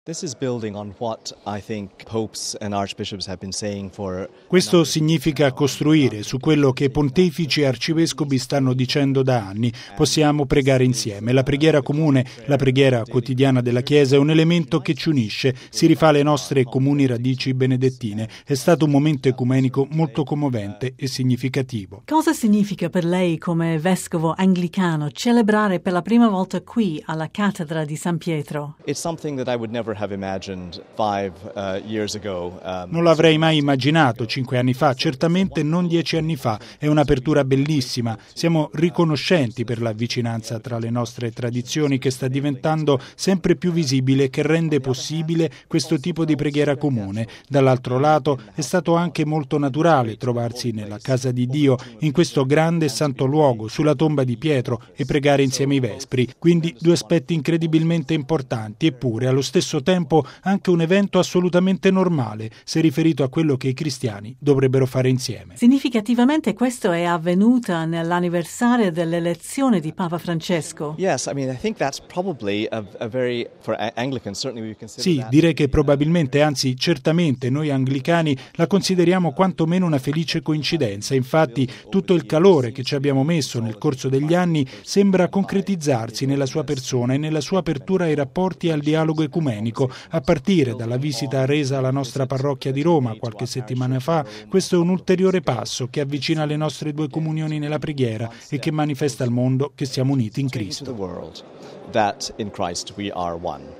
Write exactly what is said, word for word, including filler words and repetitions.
Questo significa costruire su quello che pontefici e arcivescovi stanno dicendo da anni. Possiamo pregare insieme. La preghiera comune, la preghiera quotidiana della Chiesa è un elemento che ci unisce, si rifà alle nostre comuni radici benedettine. È stato un momento ecumenico molto commovente e significativo. Cosa significa per lei come vescovo anglicano celebrare per la prima volta qui alla cattedra di San Pietro? Non l'avrei mai immaginato cinque anni fa, certamente non dieci anni fa. È un'apertura bellissima. Siamo riconoscenti per la vicinanza tra le nostre tradizioni che sta diventando sempre più visibile, che rende possibile questo tipo di preghiera comune. Dall'altro lato è stato anche molto naturale trovarsi nella casa di Dio, in questo grande santo luogo, sulla tomba di Pietro, e pregare insieme i vespri. Quindi due aspetti incredibilmente importanti, eppure allo stesso tempo anche un evento assolutamente normale, se riferito a quello che i cristiani dovrebbero fare insieme. Significativamente questo è avvenuto nell'anniversario dell'elezione di Papa Francesco. Sì, direi che probabilmente, anzi certamente noi anglicani la consideriamo quantomeno una felice coincidenza. Infatti tutto il calore che ci abbiamo messo nel corso degli anni sembra concretizzarsi nella sua persona e nella sua apertura ai rapporti e al dialogo ecumenico, a partire dalla visita resa alla nostra parrocchia di Roma qualche settimana fa. Questo è un ulteriore passo che avvicina le nostre due comunioni nella preghiera e che manifesta al mondo che siamo uniti in Cristo.